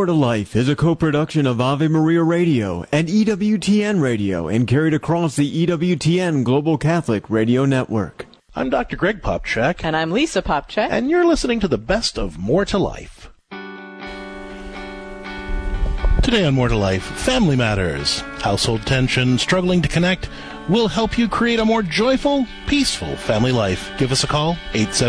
More to Life is a co-production of Ave Maria Radio and EWTN Radio and carried across the EWTN Global Catholic Radio Network. I'm Dr. Greg Popchak. And I'm Lisa Popchak. And you're listening to the best of More to Life. Today on More to Life, family matters, household tension, struggling to connect. We'll help you create a more joyful, peaceful family life. Give us a call,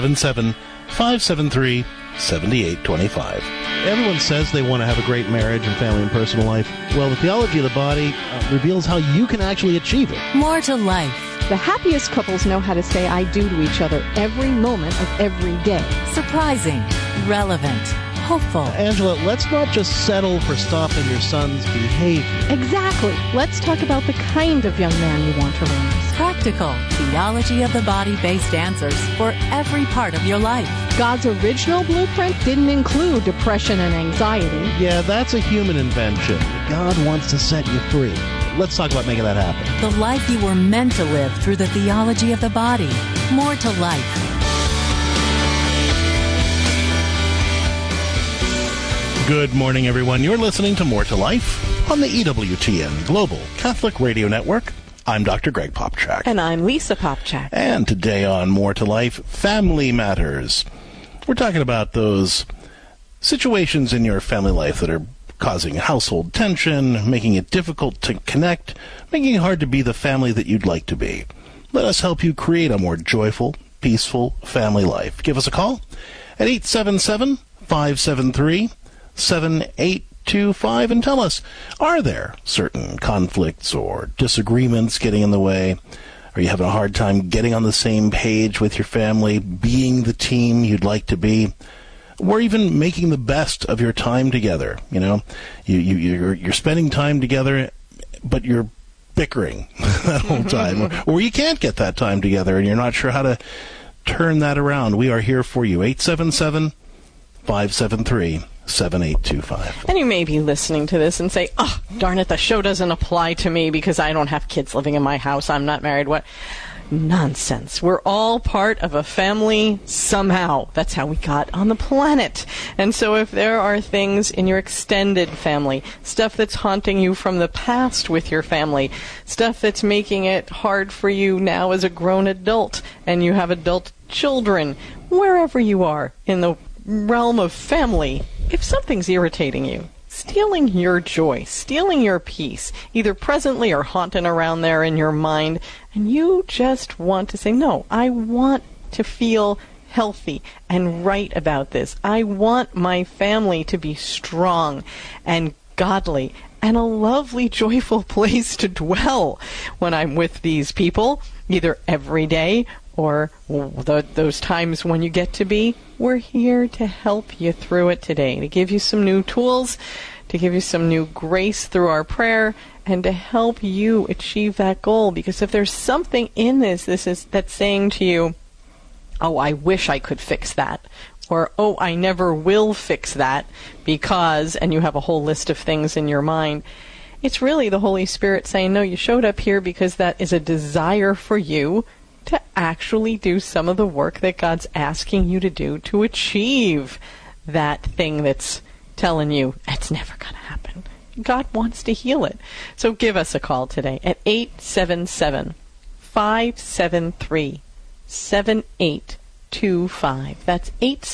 877-573-7825. Everyone says they want to have a great marriage and family and personal life. Well, the theology of the body reveals how you can actually achieve it. More to Life. The happiest couples know how to say I do to each other every moment of every day. Surprising, relevant, hopeful. Angela, let's not just settle for stopping your son's behavior. Exactly. Let's talk about the kind of young man you want to raise. Practical, theology of the body-based answers for every part of your life. God's original blueprint didn't include depression and anxiety. Yeah, that's a human invention. God wants to set you free. Let's talk about making that happen. The life you were meant to live through the theology of the body. More to Life. Good morning, everyone. You're listening to More to Life on the EWTN Global Catholic Radio Network. I'm Dr. Greg Popchak. And I'm Lisa Popchak. And today on More to Life, family matters. We're talking about those situations in your family life that are causing household tension, making it difficult to connect, making it hard to be the family that you'd like to be. Let us help you create a more joyful, peaceful family life. Give us a call at 877-573-7825 and tell us, are there certain conflicts or disagreements getting in the way? Are you having a hard time getting on the same page with your family, being the team you'd like to be? Or even making the best of your time together. You know, you're spending time together, but you're bickering that whole time. Or you can't get that time together, and you're not sure how to turn that around. We are here for you. 877-573-7825. And you may be listening to this and say, oh, darn it, the show doesn't apply to me because I don't have kids living in my house. I'm not married. What? Nonsense. We're all part of a family somehow. That's how we got on the planet. And so if there are things in your extended family, stuff that's haunting you from the past with your family, stuff that's making it hard for you now as a grown adult, and you have adult children, wherever you are in the realm of family, if something's irritating you, stealing your joy, stealing your peace, either presently or haunting around there in your mind, and you just want to say, no, I want to feel healthy and right about this. I want my family to be strong and godly and a lovely, joyful place to dwell when I'm with these people, either every day or those times when you get to be. We're here to help you through it today, to give you some new tools, to give you some new grace through our prayer, and to help you achieve that goal. Because if there's something in that's saying to you, oh, I wish I could fix that, or oh, I never will fix that because, and you have a whole list of things in your mind, it's really the Holy Spirit saying, no, you showed up here because that is a desire for you to actually do some of the work that God's asking you to do to achieve that thing that's telling you it's never going to happen. God wants to heal it. So give us a call today at 877-573-7825. That's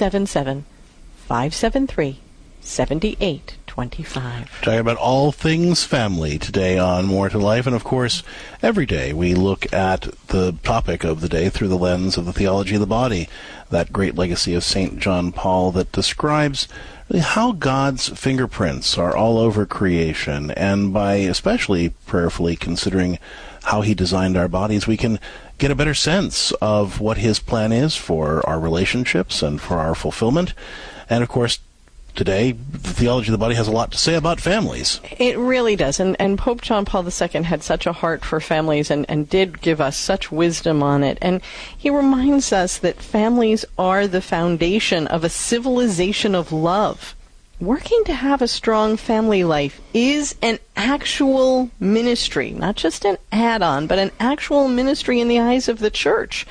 877-573-7825. Talking about all things family today on More to Life. And of course, every day we look at the topic of the day through the lens of the theology of the body, that great legacy of St. John Paul that describes how God's fingerprints are all over creation, and by especially prayerfully considering how he designed our bodies, we can get a better sense of what his plan is for our relationships and for our fulfillment. And of course, today, the theology of the body has a lot to say about families. It really does. And Pope John Paul II had such a heart for families and did give us such wisdom on it. And he reminds us that families are the foundation of a civilization of love. Working to have a strong family life is an actual ministry, not just an add-on, but an actual ministry in the eyes of the Church.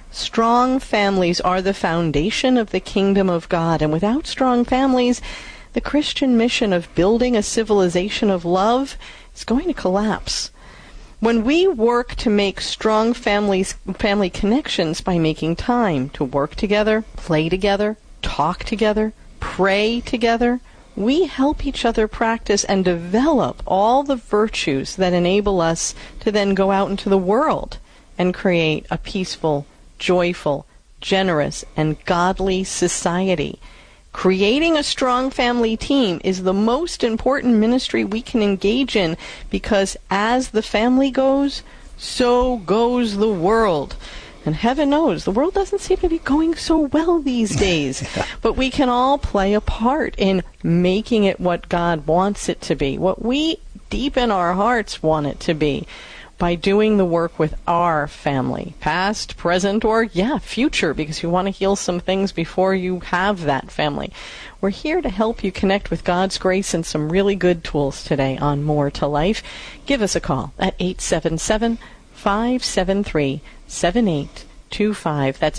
Strong families are the foundation of the kingdom of God, and without strong families, the Christian mission of building a civilization of love is going to collapse. When we work to make strong family connections by making time to work together, play together, talk together, pray together, we help each other practice and develop all the virtues that enable us to then go out into the world and create a peaceful, joyful, generous, and godly society. Creating a strong family team is the most important ministry we can engage in, because as the family goes, so goes the world. And heaven knows, the world doesn't seem to be going so well these days. But we can all play a part in making it what God wants it to be, what we deep in our hearts want it to be, by doing the work with our family, past, present, or, future, because you want to heal some things before you have that family. We're here to help you connect with God's grace and some really good tools today on More to Life. Give us a call at 877-573-7825. That's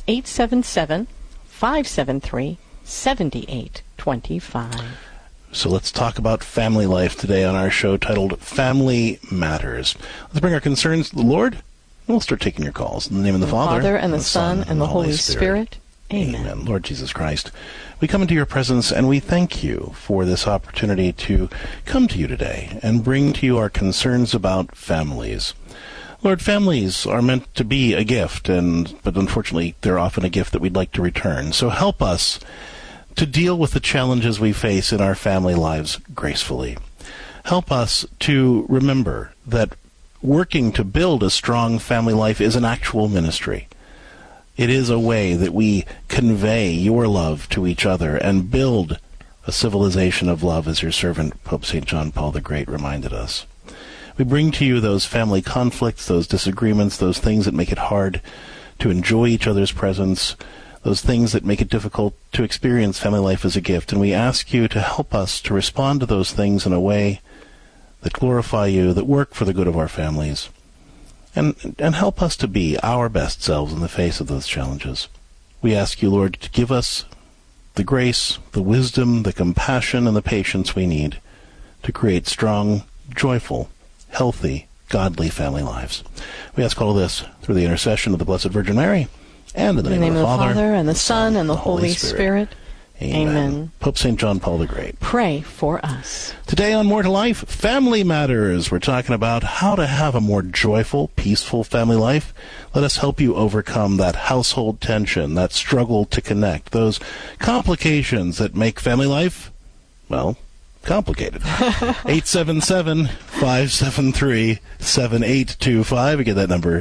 877-573-7825. So let's talk about family life today on our show titled Family Matters. Let's bring our concerns to the Lord, and we'll start taking your calls. In the name of the Father, and the Son, and the Holy Spirit. Amen. Lord Jesus Christ, we come into your presence and we thank you for this opportunity to come to you today and bring to you our concerns about families. Lord, families are meant to be a gift, but unfortunately they're often a gift that we'd like to return. So help us to deal with the challenges we face in our family lives gracefully. Help us to remember that working to build a strong family life is an actual ministry. It is a way that we convey your love to each other and build a civilization of love, as your servant Pope St. John Paul the Great reminded us. We bring to you those family conflicts, those disagreements, those things that make it hard to enjoy each other's presence, those things that make it difficult to experience family life as a gift. And we ask you to help us to respond to those things in a way that glorify you, that work for the good of our families, and help us to be our best selves in the face of those challenges. We ask you, Lord, to give us the grace, the wisdom, the compassion, and the patience we need to create strong, joyful, healthy, godly family lives. We ask all of this through the intercession of the Blessed Virgin Mary, and in the name of the Father, and the Son, and the Holy Spirit. Amen. Pope St. John Paul the Great, pray for us. Today on More to Life, Family Matters. We're talking about how to have a more joyful, peaceful family life. Let us help you overcome that household tension, that struggle to connect, those complications that make family life, well, complicated. 877-573-7825. Again, that number,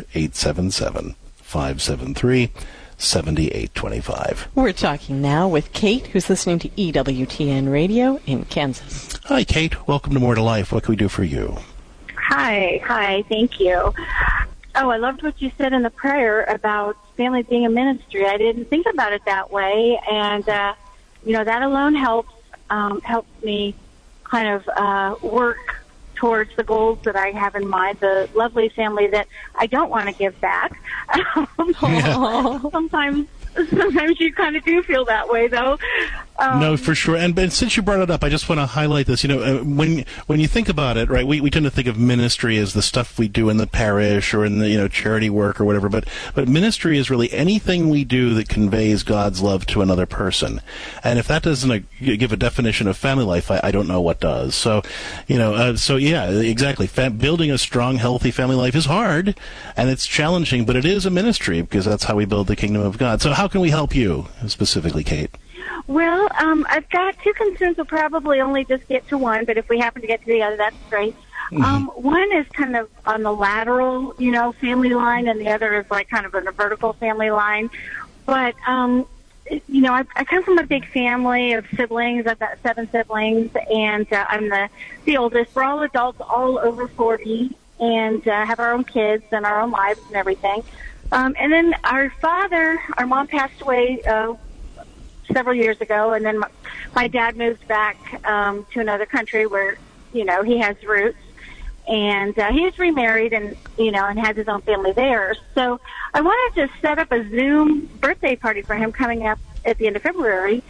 877-573-7825. We're talking now with Kate, who's listening to EWTN Radio in Kansas. Hi, Kate. Welcome to More to Life. What can we do for you? Hi. Thank you. Oh, I loved what you said in the prayer about family being a ministry. I didn't think about it that way, and that alone helps me kind of work towards the goals that I have in mind, the lovely family that I don't want to give back. Sometimes you kind of do feel that way, though. No, for sure. And since you brought it up, I just want to highlight this. When you think about it, right, we tend to think of ministry as the stuff we do in the parish or in the charity work or whatever. But ministry is really anything we do that conveys God's love to another person. And if that doesn't give a definition of family life, I don't know what does. So, yeah, exactly. Building a strong, healthy family life is hard and it's challenging, but it is a ministry because that's how we build the kingdom of God. So how can we help you specifically, Kate? Well, I've got two concerns. We'll probably only just get to one, but if we happen to get to the other, that's great. One is kind of on the lateral, family line, and the other is like kind of on a vertical family line. But, I come from a big family of siblings. I've got 7 siblings, and I'm the oldest. We're all adults, all over 40, and have our own kids and our own lives and everything. And then our mom passed away several years ago, and then my dad moved back to another country where, he has roots, and he's remarried and, and has his own family there. So I wanted to set up a Zoom birthday party for him coming up at the end of February,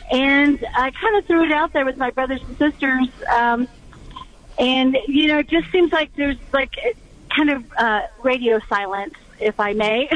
And I kind of threw it out there with my brothers and sisters. And, it just seems like there's like kind of radio silence, if I may.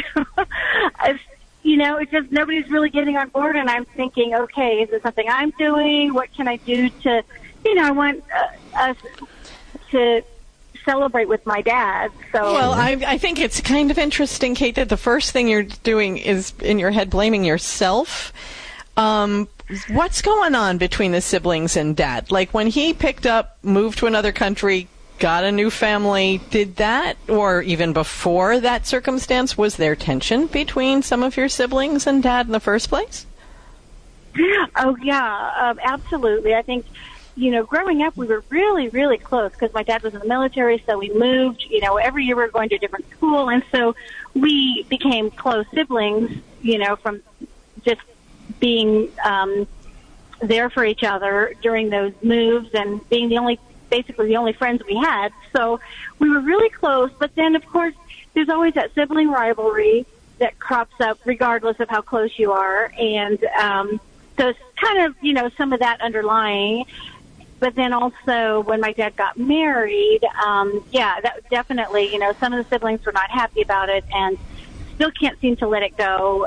It's just nobody's really getting on board, and I'm thinking, okay, is this something I'm doing? What can I do to, I want us to celebrate with my dad. So, well, I think it's kind of interesting, Kate, that the first thing you're doing is in your head blaming yourself. What's going on between the siblings and Dad? Like when he picked up, moved to another country, got a new family, did that, or even before that circumstance, was there tension between some of your siblings and Dad in the first place? Oh, yeah, absolutely. I think, growing up, we were really, really close because my dad was in the military, so we moved, every year we were going to a different school, and so we became close siblings, from just being there for each other during those moves and being basically the only friends we had. So we were really close, but then, of course, there's always that sibling rivalry that crops up regardless of how close you are, and so it's kind of, some of that underlying. But then also when my dad got married, that definitely, some of the siblings were not happy about it and still can't seem to let it go.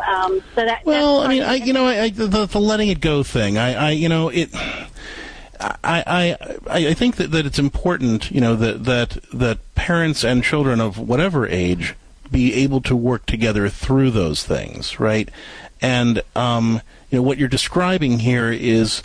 The letting it go thing, I think that it's important, that parents and children of whatever age be able to work together through those things, right? And what you're describing here is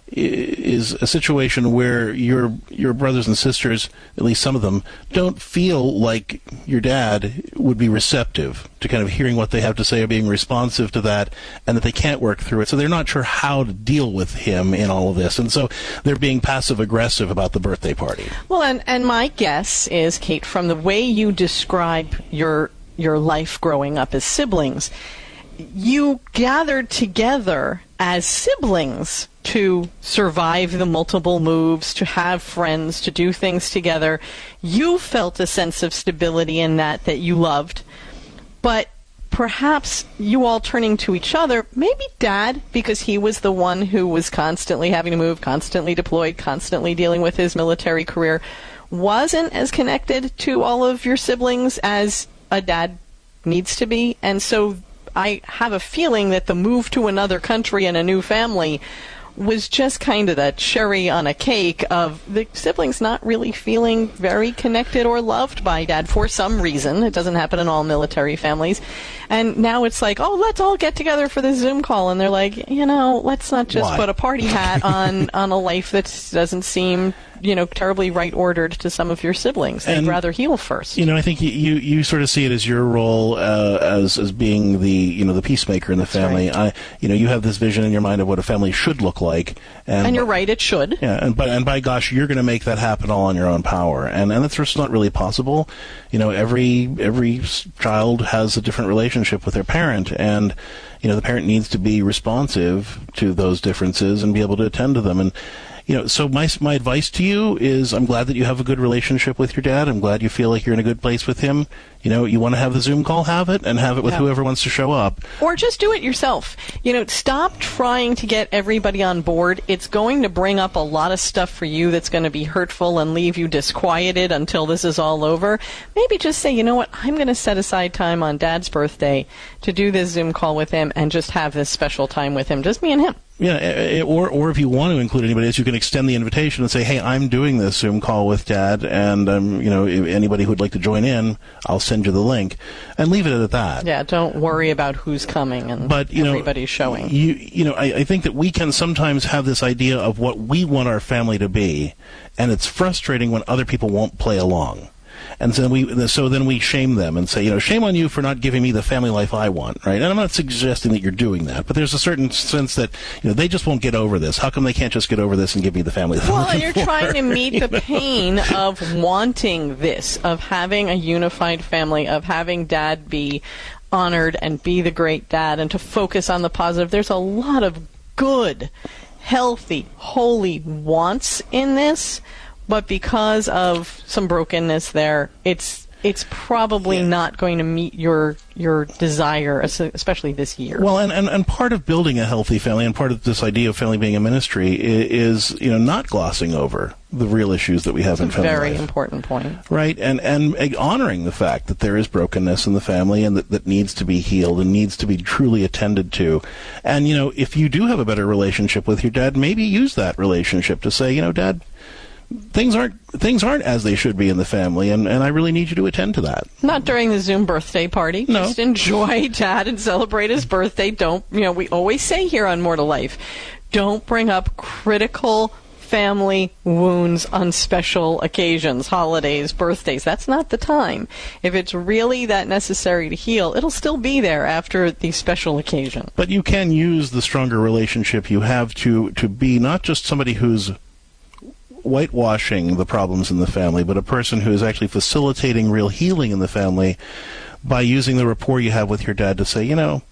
a situation where your brothers and sisters, at least some of them, don't feel like your dad would be receptive to kind of hearing what they have to say or being responsive to that, and that they can't work through it. So they're not sure how to deal with him in all of this. And so they're being passive-aggressive about the birthday party. Well, and my guess is, Kate, from the way you describe your life growing up as siblings, you gathered together as siblings to survive the multiple moves, to have friends, to do things together. You felt a sense of stability in that you loved. But perhaps you all turning to each other, maybe Dad, because he was the one who was constantly having to move, constantly deployed, constantly dealing with his military career, wasn't as connected to all of your siblings as a dad needs to be. And so I have a feeling that the move to another country and a new family was just kind of the cherry on a cake of the siblings not really feeling very connected or loved by Dad for some reason. It doesn't happen in all military families. And now it's like, oh, let's all get together for this Zoom call. And they're like, let's not just put a party hat on a life that doesn't seem, terribly right-ordered to some of your siblings. They'd rather heal first. I think you sort of see it as your role as being the peacemaker in the family. Right. You have this vision in your mind of what a family should look like. And you're right, it should. Yeah, and by gosh, you're going to make that happen all on your own power. And that's just not really possible. Every child has a different relationship with their parent, and the parent needs to be responsive to those differences and be able to attend to them. And so my advice to you is, I'm glad that you have a good relationship with your dad. I'm glad you feel like you're in a good place with him. You want to have the Zoom call, have it, and have it with whoever wants to show up. Or just do it yourself. Stop trying to get everybody on board. It's going to bring up a lot of stuff for you that's going to be hurtful and leave you disquieted until this is all over. Maybe just say, you know what, I'm going to set aside time on Dad's birthday to do this Zoom call with him and just have this special time with him, just me and him. Yeah, or if you want to include anybody else, you can extend the invitation and say, hey, I'm doing this Zoom call with Dad, and if anybody who would like to join in, I'll send you the link, and leave it at that. Yeah, don't worry about who's coming and everybody's showing. I think that we can sometimes have this idea of what we want our family to be, and it's frustrating when other people won't play along. And so then we shame them and say, shame on you for not giving me the family life I want, right? And I'm not suggesting that you're doing that, but there's a certain sense that, they just won't get over this. How come they can't just get over this and give me the family life? Well, and you're trying to meet the pain of wanting this, of having a unified family, of having Dad be honored and be the great dad, and to focus on the positive. There's a lot of good, healthy, holy wants in this. But because of some brokenness there, it's it's probably not going to meet your desire, especially this year. Well, and part of building a healthy family, and part of this idea of family being a ministry, is not glossing over the real issues that we have in family life. Very important point. Right, and honoring the fact that there is brokenness in the family and that needs to be healed and needs to be truly attended to. And, if you do have a better relationship with your dad, maybe use that relationship to say, Dad, things aren't as they should be in the family, and I really need you to attend to that. Not during the Zoom birthday party. No. Just enjoy Dad and celebrate his birthday. Don't, we always say here on More to Life, don't bring up critical family wounds on special occasions, holidays, birthdays. That's not the time. If it's really that necessary to heal, it'll still be there after the special occasion. But you can use the stronger relationship you have to be not just somebody who's whitewashing the problems in the family, but a person who is actually facilitating real healing in the family by using the rapport you have with your dad to say,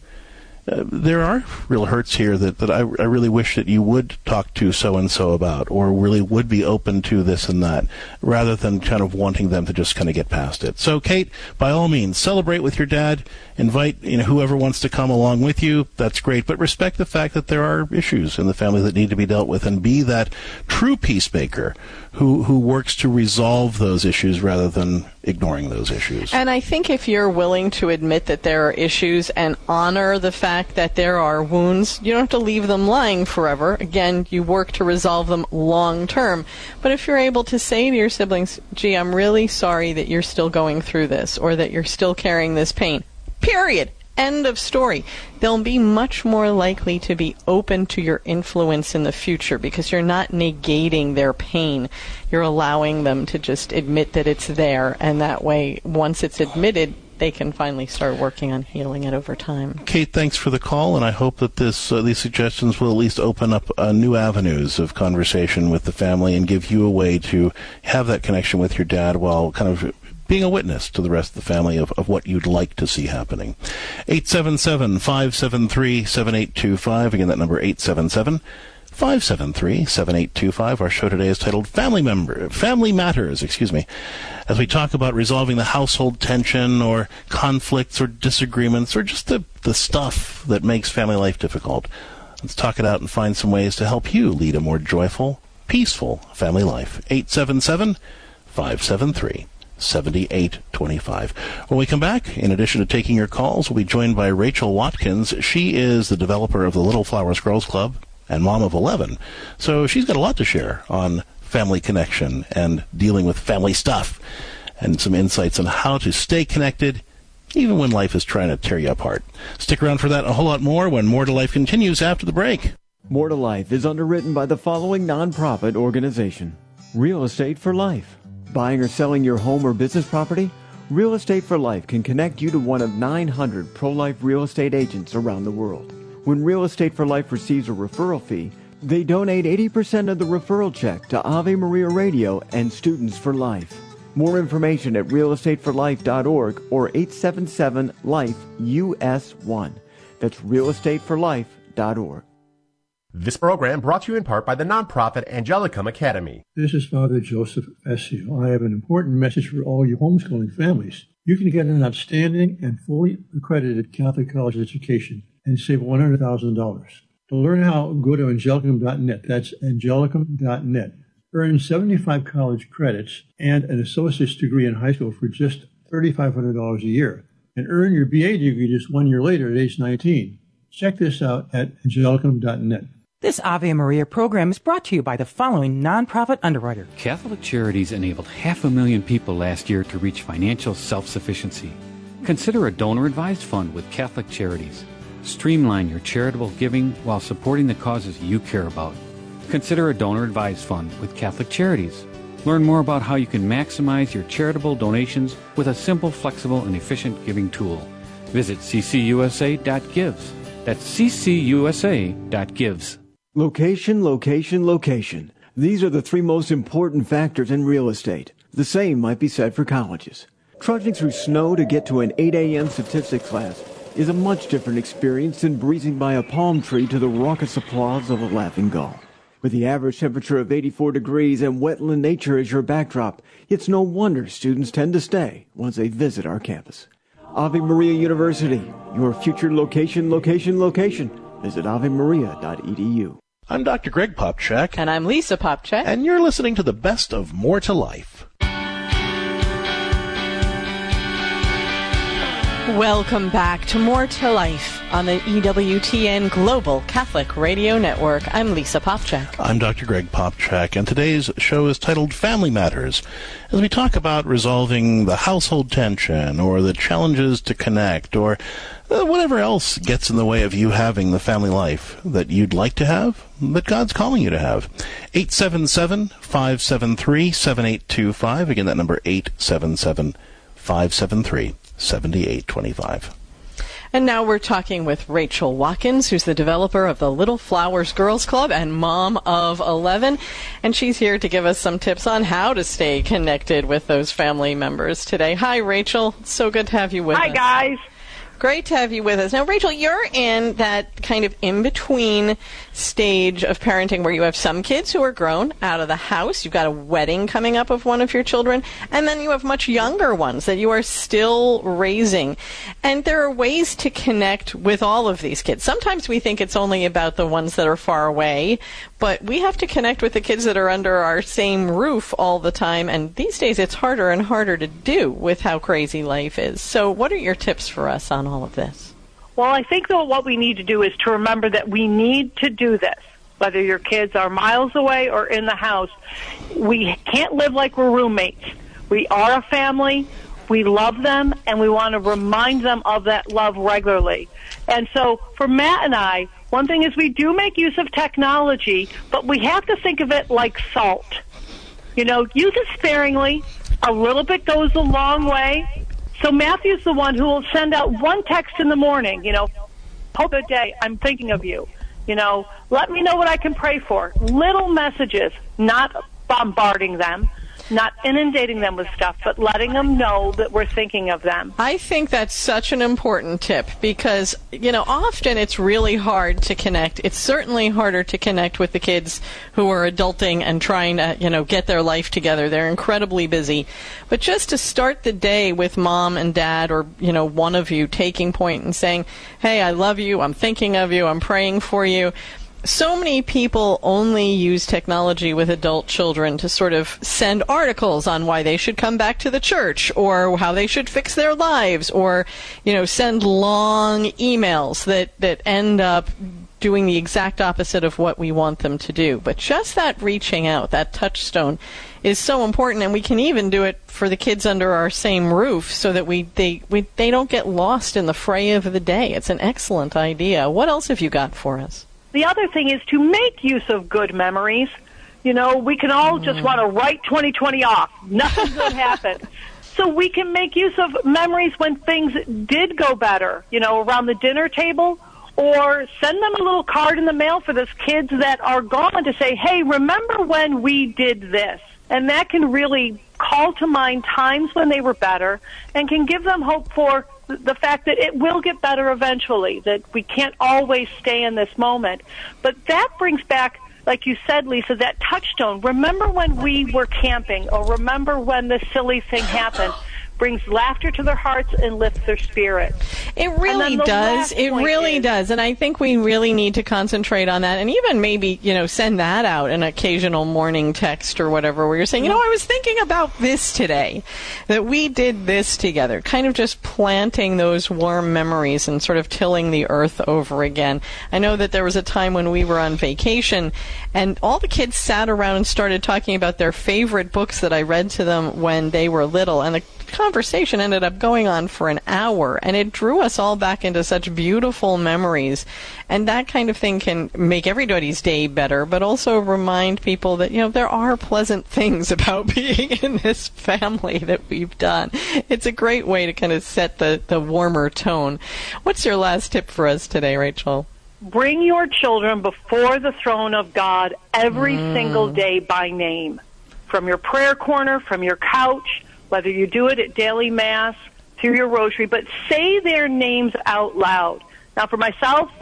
there are real hurts here that I really wish that you would talk to so-and-so about, or really would be open to this and that, rather than kind of wanting them to just kind of get past it. So, Kate, by all means, celebrate with your dad. Invite whoever wants to come along with you. That's great. But respect the fact that there are issues in the family that need to be dealt with, and be that true peacemaker who works to resolve those issues rather than ignoring those issues. And I think if you're willing to admit that there are issues and honor the fact that there are wounds, you don't have to leave them lying forever. Again, you work to resolve them long term. But if you're able to say to your siblings, gee, I'm really sorry that you're still going through this, or that you're still carrying this pain, period. End of story. They'll be much more likely to be open to your influence in the future, because you're not negating their pain. You're allowing them to just admit that it's there, and that way, once it's admitted, they can finally start working on healing it over time. Kate, thanks for the call, and I hope that these suggestions will at least open up new avenues of conversation with the family and give you a way to have that connection with your dad while kind of being a witness to the rest of the family of what you'd like to see happening. 877-573-7825. Again, that number, 877-573-7825. Our show today is titled Family Matters, as we talk about resolving the household tension or conflicts or disagreements or just the stuff that makes family life difficult. Let's talk it out and find some ways to help you lead a more joyful, peaceful family life. 877-573-7825. 7825. When we come back, in addition to taking your calls, we'll be joined by Rachel Watkins. She is the developer of the Little Flowers Girls Club and mom of 11. So she's got a lot to share on family connection and dealing with family stuff, and some insights on how to stay connected even when life is trying to tear you apart. Stick around for that and a whole lot more when More to Life continues after the break. More to Life is underwritten by the following nonprofit organization: Real Estate for Life. Buying or selling your home or business property? Real Estate for Life can connect you to one of 900 pro-life real estate agents around the world. When Real Estate for Life receives a referral fee, they donate 80% of the referral check to Ave Maria Radio and Students for Life. More information at realestateforlife.org or 877-LIFE-US1. That's realestateforlife.org. This program brought to you in part by the nonprofit Angelicum Academy. This is Father Joseph Essio. I have an important message for all you homeschooling families. You can get an outstanding and fully accredited Catholic college education and save $100,000. To learn how, go to Angelicum.net. That's Angelicum.net. Earn 75 college credits and an associate's degree in high school for just $3,500 a year. And earn your BA degree just 1 year later at age 19. Check this out at Angelicum.net. This Ave Maria program is brought to you by the following nonprofit underwriter. Catholic Charities enabled 500,000 people last year to reach financial self-sufficiency. Consider a donor-advised fund with Catholic Charities. Streamline your charitable giving while supporting the causes you care about. Consider a donor-advised fund with Catholic Charities. Learn more about how you can maximize your charitable donations with a simple, flexible, and efficient giving tool. Visit ccusa.gives. That's ccusa.gives. Location, location, location. These are the three most important factors in real estate. The same might be said for colleges. Trudging through snow to get to an 8 a.m. statistics class is a much different experience than breezing by a palm tree to the raucous applause of a laughing gull. With the average temperature of 84 degrees and wetland nature as your backdrop, it's no wonder students tend to stay once they visit our campus. Ave Maria University, your future location. Visit avemaria.edu. I'm Dr. Greg Popcak. And I'm Lisa Popcak. And you're listening to the best of More to Life. Welcome back to More to Life on the EWTN Global Catholic Radio Network. I'm Lisa Popcak. I'm Dr. Greg Popcak, and today's show is titled Family Matters, as we talk about resolving the household tension or the challenges to connect or whatever else gets in the way of you having the family life that you'd like to have, that God's calling you to have. 877-573-7825. Again, that number 877-573-7825. And now we're talking with Rachel Watkins, who's the developer of the Little Flowers Girls Club and mom of 11. And she's here to give us some tips on how to stay connected with those family members today. Hi, Rachel. So good to have you with us. Hi, guys. Great to have you with us. Now, Rachel, you're in that kind of in-between stage of parenting where you have some kids who are grown out of the house. You've got a wedding coming up of one of your children, and then you have much younger ones that you are still raising. And there are ways to connect with all of these kids. Sometimes we think it's only about the ones that are far away, but we have to connect with the kids that are under our same roof all the time, and these days it's harder and harder to do with how crazy life is. So what are your tips for us on all of this? Well, I think that what we need to do is to remember that we need to do this, whether your kids are miles away or in the house. We can't live like we're roommates. We are a family. We love them, and we want to remind them of that love regularly. And so for Matt and I, one thing is we do make use of technology, but we have to think of it like salt. You know, use it sparingly. A little bit goes a long way. So Matthew's the one who will send out one text in the morning, hope a day, I'm thinking of you. Let me know what I can pray for. Little messages, not bombarding them, not inundating them with stuff, but letting them know that we're thinking of them. I think that's such an important tip because, often it's really hard to connect. It's certainly harder to connect with the kids who are adulting and trying to, get their life together. They're incredibly busy. But just to start the day with mom and dad or, one of you taking point and saying, hey, I love you, I'm thinking of you, I'm praying for you. So many people only use technology with adult children to sort of send articles on why they should come back to the church or how they should fix their lives or, send long emails that end up doing the exact opposite of what we want them to do. But just that reaching out, that touchstone, is so important, and we can even do it for the kids under our same roof so that they don't get lost in the fray of the day. It's an excellent idea. What else have you got for us? The other thing is to make use of good memories. We can all just want to write 2020 off. Nothing good happened. So we can make use of memories when things did go better, around the dinner table, or send them a little card in the mail for those kids that are gone to say, hey, remember when we did this? And that can really call to mind times when they were better and can give them hope for the fact that it will get better eventually, that we can't always stay in this moment. But that brings back, like you said, Lisa, that touchstone. Remember when we were camping, or remember when this silly thing happened. Brings laughter to their hearts and lifts their spirit. It really does. It really does. And I think we really need to concentrate on that and even maybe, send that out an occasional morning text or whatever where you're saying, I was thinking about this today, that we did this together, kind of just planting those warm memories and sort of tilling the earth over again. I know that there was a time when we were on vacation and all the kids sat around and started talking about their favorite books that I read to them when they were little, and the conversation ended up going on for an hour, and it drew us all back into such beautiful memories. And that kind of thing can make everybody's day better, but also remind people that, there are pleasant things about being in this family that we've done. It's a great way to kind of set the warmer tone. What's your last tip for us today, Rachel? Bring your children before the throne of God every single day by name. From your prayer corner, from your couch, whether you do it at daily mass, through your rosary, but say their names out loud. Now, for myself, with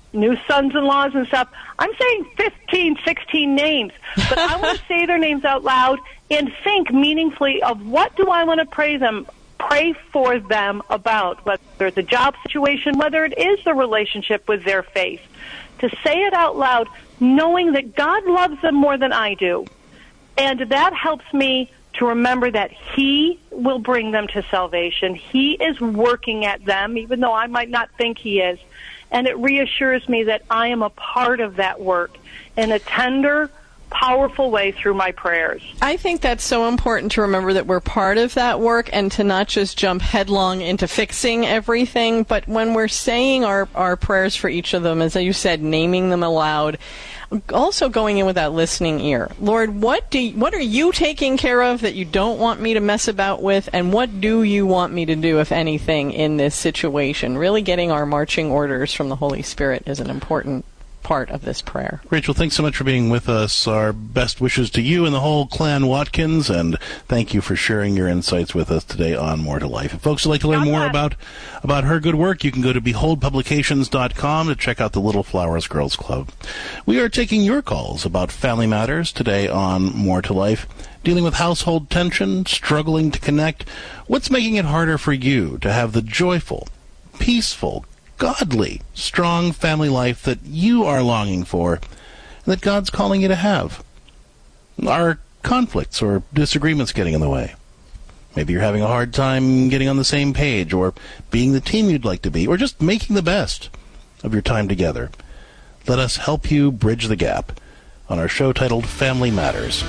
new sons-in-laws and stuff, I'm saying 15, 16 names. But I want to say their names out loud and think meaningfully of what do I want to pray for them about, whether it's a job situation, whether it is the relationship with their faith. To say it out loud, knowing that God loves them more than I do. And that helps me to remember that He will bring them to salvation. He is working at them, even though I might not think He is. And it reassures me that I am a part of that work in a tender, powerful way through my prayers. I think that's so important to remember that we're part of that work and to not just jump headlong into fixing everything, but when we're saying our prayers for each of them, as you said, naming them aloud, also going in with that listening ear. Lord, what are you taking care of that you don't want me to mess about with, and what do you want me to do, if anything, in this situation? Really getting our marching orders from the Holy Spirit is an important part of this prayer. Rachel, thanks so much for being with us. Our best wishes to you and the whole clan Watkins, and thank you for sharing your insights with us today on More to Life. If folks would like to learn more about her good work, you can go to beholdpublications.com to check out the Little Flowers Girls Club. We are taking your calls about family matters today on More to Life. Dealing with household tension, struggling to connect. What's making it harder for you to have the joyful, peaceful, godly, strong family life that you are longing for and that God's calling you to have? Are conflicts or disagreements getting in the way? Maybe you're having a hard time getting on the same page or being the team you'd like to be or just making the best of your time together. Let us help you bridge the gap on our show titled Family Matters.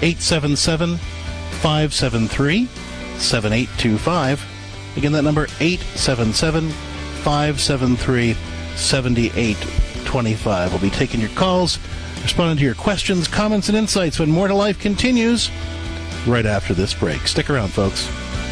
877-573-7825. Again, that number 877-573-7825. We'll be taking your calls, responding to your questions, comments, and insights when More to Life continues right after this break. Stick around, folks.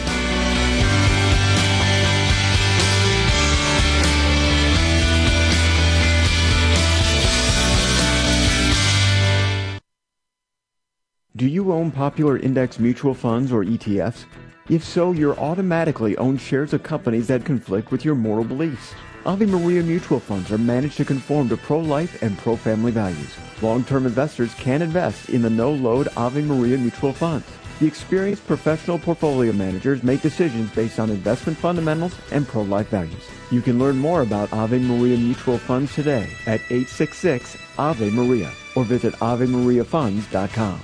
Do you own popular index mutual funds or ETFs? If so, you're automatically own shares of companies that conflict with your moral beliefs. Ave Maria mutual funds are managed to conform to pro-life and pro-family values. Long-term investors can invest in the no-load Ave Maria mutual funds. The experienced professional portfolio managers make decisions based on investment fundamentals and pro-life values. You can learn more about Ave Maria mutual funds today at 866-AVE-MARIA or visit AveMariaFunds.com.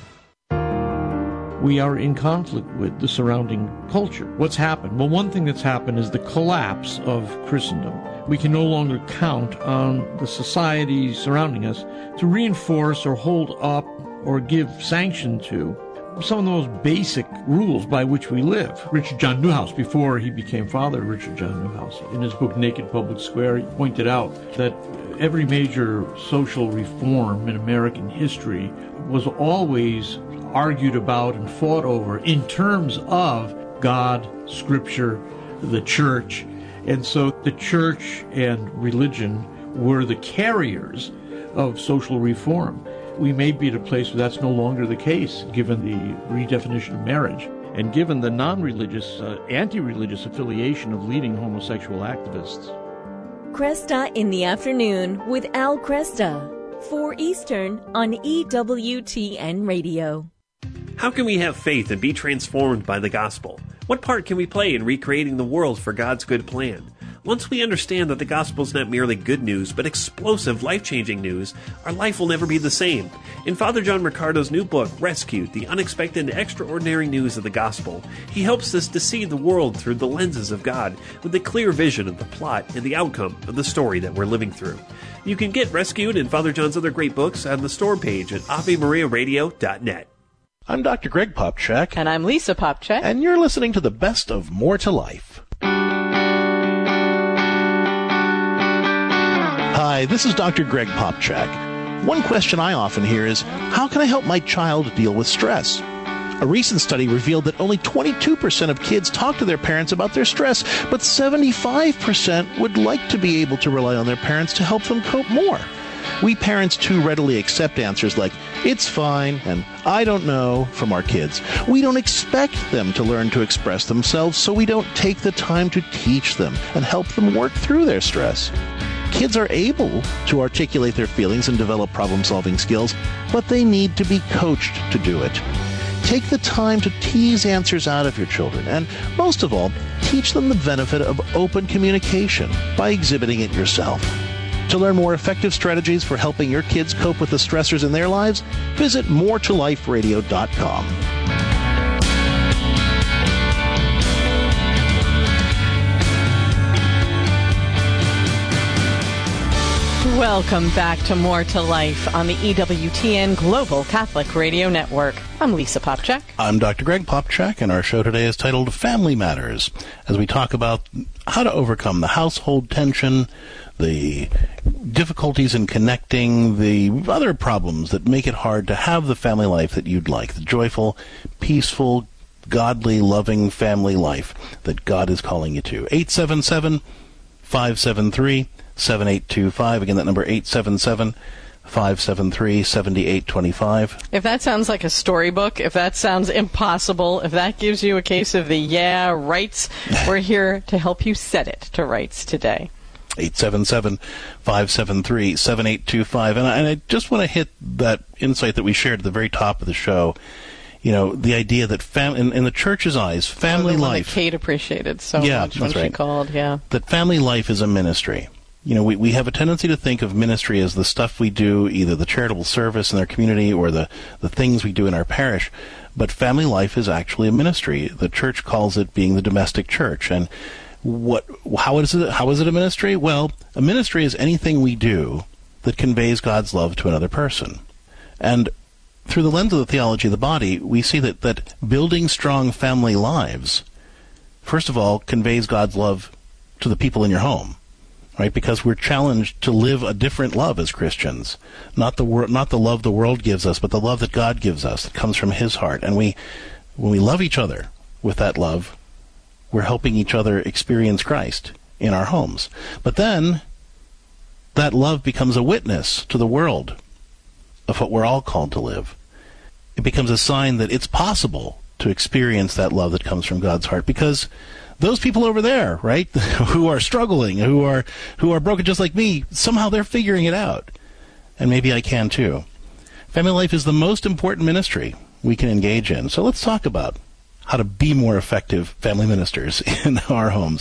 We are in conflict with the surrounding culture. What's happened? Well, one thing that's happened is the collapse of Christendom. We can no longer count on the society surrounding us to reinforce or hold up or give sanction to some of the most basic rules by which we live. Richard John Neuhaus, before he became Father Richard John Neuhaus, in his book Naked Public Square, he pointed out that every major social reform in American history was always argued about and fought over in terms of God, Scripture, the church. And so the church and religion were the carriers of social reform. We may be at a place where that's no longer the case, given the redefinition of marriage and given the non-religious, anti-religious affiliation of leading homosexual activists. Cresta in the Afternoon with Al Cresta, 4 Eastern on EWTN Radio. How can we have faith and be transformed by the gospel? What part can we play in recreating the world for God's good plan? Once we understand that the gospel is not merely good news, but explosive, life-changing news, our life will never be the same. In Father John Riccardo's new book, Rescued, the unexpected and extraordinary news of the gospel, he helps us to see the world through the lenses of God, with a clear vision of the plot and the outcome of the story that we're living through. You can get Rescued and Father John's other great books on the store page at AveMariaRadio.net. I'm Dr. Greg Popcak. And I'm Lisa Popcak. And you're listening to the best of More to Life. Hi, this is Dr. Greg Popcak. One question I often hear is, how can I help my child deal with stress? A recent study revealed that only 22% of kids talk to their parents about their stress, but 75% would like to be able to rely on their parents to help them cope more. We parents too readily accept answers like, it's fine, and I don't know, from our kids. We don't expect them to learn to express themselves, so we don't take the time to teach them and help them work through their stress. Kids are able to articulate their feelings and develop problem-solving skills, but they need to be coached to do it. Take the time to tease answers out of your children, and most of all, teach them the benefit of open communication by exhibiting it yourself. To learn more effective strategies for helping your kids cope with the stressors in their lives, visit moretoliferadio.com. Welcome back to More to Life on the EWTN Global Catholic Radio Network. I'm Lisa Popchak. I'm Dr. Greg Popchak, and our show today is titled Family Matters, as we talk about how to overcome the household tension, the difficulties in connecting, the other problems that make it hard to have the family life that you'd like, the joyful, peaceful, godly, loving family life that God is calling you to. 877-573-7825. Again, that number 877-573-7825. If that sounds like a storybook, if that sounds impossible, if that gives you a case of the rights, we're here to help you set it to rights today. 877-573-7825. And I just want to hit that insight that we shared at the very top of the show. You know, the idea that in the church's eyes, family life. Kate appreciated so much when she called, that family life is a ministry. You know, we have a tendency to think of ministry as the stuff we do, either the charitable service in our community or the things we do in our parish. But family life is actually a ministry. The church calls it being the domestic church. And how is it a ministry? Well, a ministry is anything we do that conveys God's love to another person. And through the lens of the theology of the body, we see that building strong family lives, first of all, conveys God's love to the people in your home, right? Because we're challenged to live a different love as Christians, not the love the world gives us, but the love that God gives us that comes from His heart. And when we love each other with that love, we're helping each other experience Christ in our homes. But then that love becomes a witness to the world of what we're all called to live. It becomes a sign that it's possible to experience that love that comes from God's heart, because those people over there, right, who are struggling, who are broken just like me, somehow they're figuring it out. And maybe I can too. Family life is the most important ministry we can engage in. So let's talk about how to be more effective family ministers in our homes.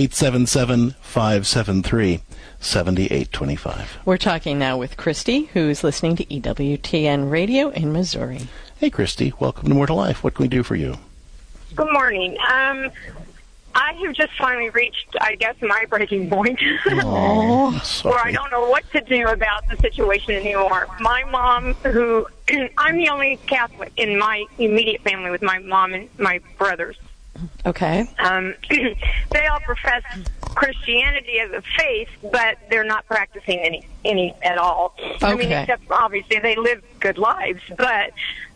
877-573-7825. We're talking now with Christy, who's listening to EWTN Radio in Missouri. Hey, Christy. Welcome to More to Life. What can we do for you? Good morning. I have just finally reached, I guess, my breaking point. Where I don't know what to do about the situation anymore. My mom, who I'm the only Catholic in my immediate family with my mom and my brothers. Okay. They all profess Christianity as a faith, but they're not practicing any at all. Okay. I mean, except obviously they live good lives, but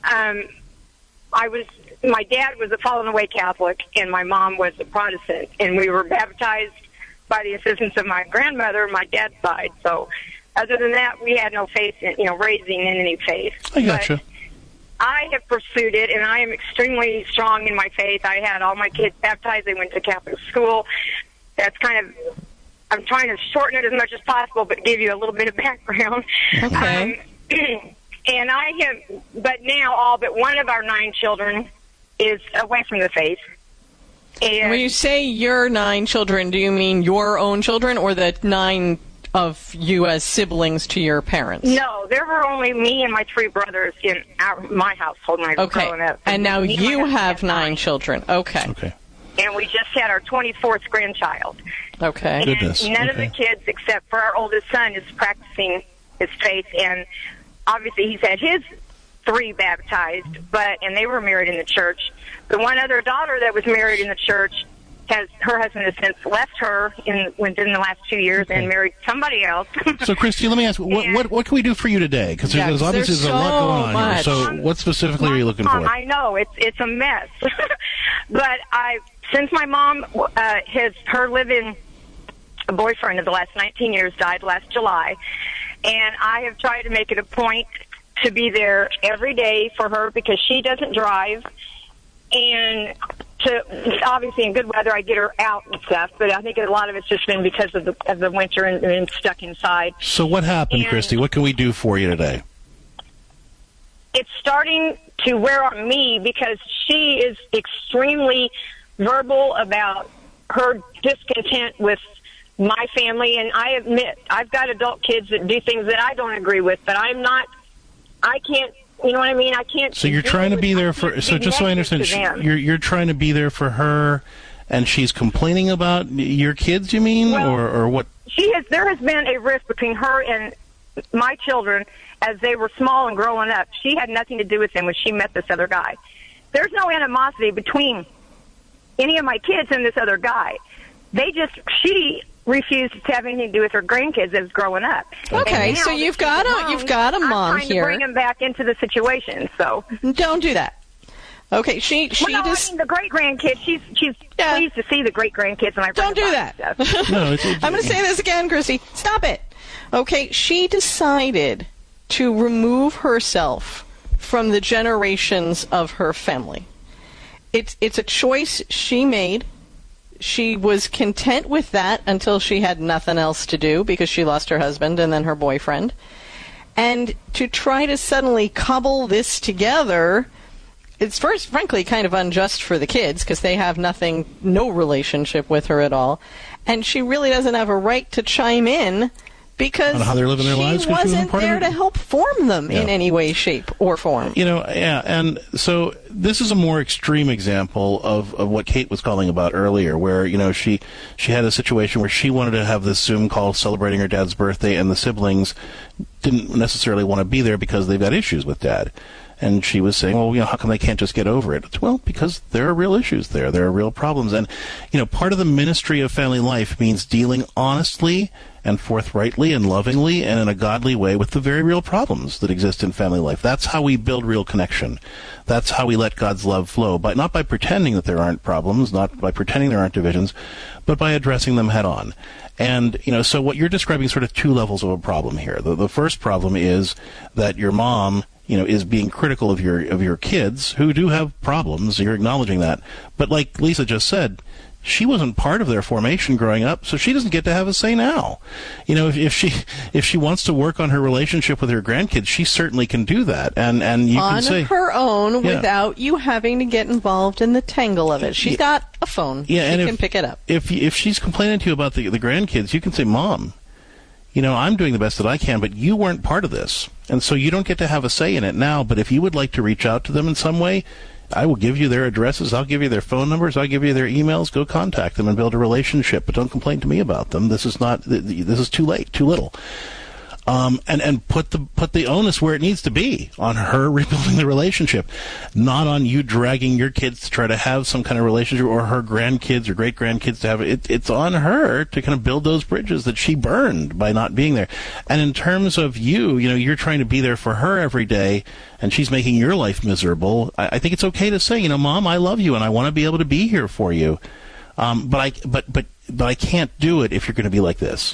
my dad was a fallen away Catholic, and my mom was a Protestant, and we were baptized by the assistance of my grandmother on my dad's side. So, other than that, we had no faith in, raising in any faith. I gotcha. But I have pursued it, and I am extremely strong in my faith. I had all my kids baptized. They went to Catholic school. That's I'm trying to shorten it as much as possible, but give you a little bit of background. Okay. And I have, but now all but one of our 9 children is away from the faith. And when you say your 9 children, do you mean your own children or the 9 of you as siblings to your parents? No, there were only me and my 3 brothers in my household when I was growing up. And now you have 9 children. Okay. And we just had our 24th grandchild. Okay. Goodness. None of the kids, except for our oldest son, is practicing his faith. And obviously he's had his 3 baptized, and they were married in the church. The one other daughter that was married in the church, her husband has since left her within the last 2 years and married somebody else. So, Christy, let me ask, what can we do for you today? Because there's obviously a lot going on here. So what specifically are you looking for? I know, it's a mess. But since my mom, her live-in boyfriend of the last 19 years died last July, and I have tried to make it a point to be there every day for her because she doesn't drive, and obviously in good weather, I get her out and stuff, but I think a lot of it's just been because of the winter and stuck inside. So what happened, Christy? What can we do for you today? It's starting to wear on me because she is extremely verbal about her discontent with my family, and I admit I've got adult kids that do things that I don't agree with, but I can't, you know what I mean? I can't. So you're trying to be there for, so just so I understand, you're trying to be there for her, and she's complaining about your kids, you mean, or what? There has been a rift between her and my children as they were small and growing up. She had nothing to do with them when she met this other guy. There's no animosity between any of my kids and this other guy. She refused to have anything to do with her grandkids as growing up. Okay, so you've got a mom I'm trying to bring them back into the situation. So don't do that. Okay, I mean the great grandkids. She's pleased to see the great grandkids, and I don't do that. I'm going to say this again, Christy. Stop it. Okay, she decided to remove herself from the generations of her family. It's a choice she made. She was content with that until she had nothing else to do because she lost her husband and then her boyfriend. And to try to suddenly cobble this together, it's frankly kind of unjust for the kids because they have no relationship with her at all. And she really doesn't have a right to chime in because how they're living their lives, she wasn't there to help form them in any way, shape, or form. And so this is a more extreme example of what Kate was calling about earlier, where, she had a situation where she wanted to have this Zoom call celebrating her dad's birthday, and the siblings didn't necessarily want to be there because they've got issues with Dad. And she was saying, well, how come they can't just get over it? It's, well, because there are real issues there. There are real problems. And, part of the ministry of family life means dealing honestly and forthrightly and lovingly and in a godly way with the very real problems that exist in family life. That's how we build real connection. That's how we let God's love flow. Not by pretending that there aren't problems, not by pretending there aren't divisions, but by addressing them head on. And, so what you're describing is sort of two levels of a problem here. The first problem is that your mom is being critical of your kids who do have problems. You're acknowledging that. But like Lisa just said, she wasn't part of their formation growing up, so she doesn't get to have a say now. If she wants to work on her relationship with her grandkids, she certainly can do that. And you can say on her own without you having to get involved in the tangle of it. She's got a phone. She can pick it up. If she's complaining to you about the grandkids, you can say, Mom, I'm doing the best that I can, but you weren't part of this. And so you don't get to have a say in it now. But if you would like to reach out to them in some way, I will give you their addresses. I'll give you their phone numbers. I'll give you their emails. Go contact them and build a relationship. But don't complain to me about them. This is too late, too little. And put the onus where it needs to be, on her rebuilding the relationship, not on you dragging your kids to try to have some kind of relationship, or her grandkids or great grandkids to have it. It's on her to kind of build those bridges that she burned by not being there. And in terms of you're trying to be there for her every day, and she's making your life miserable. I think it's okay to say, Mom, I love you and I want to be able to be here for you. But I can't do it if you're going to be like this.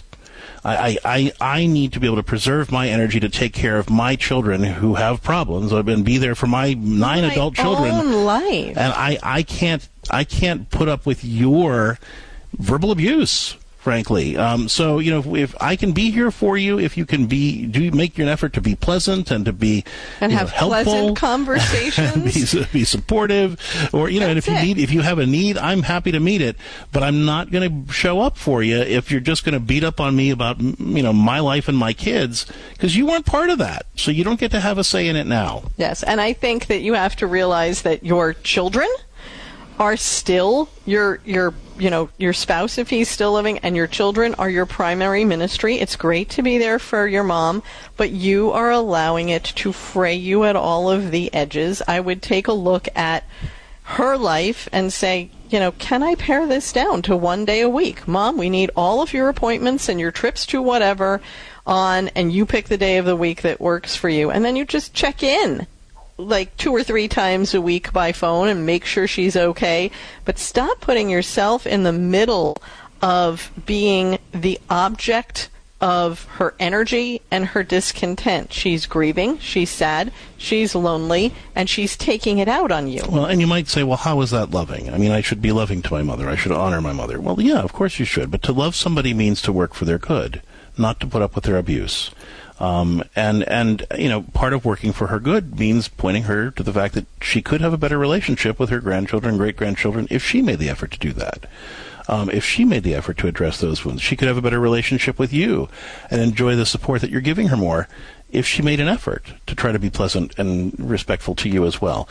I need to be able to preserve my energy to take care of my children who have problems, and be there for my 9 adult children. Own life. And I can't put up with your verbal abuse, frankly. So if I can be here for you, if you can make an effort to be pleasant and to be have helpful, pleasant conversations, and be supportive, or and if you have a need, I'm happy to meet it. But I'm not going to show up for you if you're just going to beat up on me about my life and my kids, because you weren't part of that. So you don't get to have a say in it now. Yes, and I think that you have to realize that your children are still your spouse, if he's still living, and your children are your primary ministry. It's great to be there for your mom, but you are allowing it to fray you at all of the edges. I would take a look at her life and say, can I pare this down to 1 day a week? Mom, we need all of your appointments and your trips to whatever on, and you pick the day of the week that works for you. And then you just check in like 2 or 3 times a week by phone and make sure she's okay. But stop putting yourself in the middle of being the object of her energy and her discontent. She's grieving, she's sad, she's lonely, and she's taking it out on you. Well, and you might say, well, how is that loving? I mean, I should be loving to my mother. I should honor my mother. Well, yeah, of course you should. But to love somebody means to work for their good, not to put up with their abuse. And part of working for her good means pointing her to the fact that she could have a better relationship with her grandchildren and great-grandchildren if she made the effort to do that. If she made the effort to address those wounds, she could have a better relationship with you and enjoy the support that you're giving her more if she made an effort to try to be pleasant and respectful to you as well.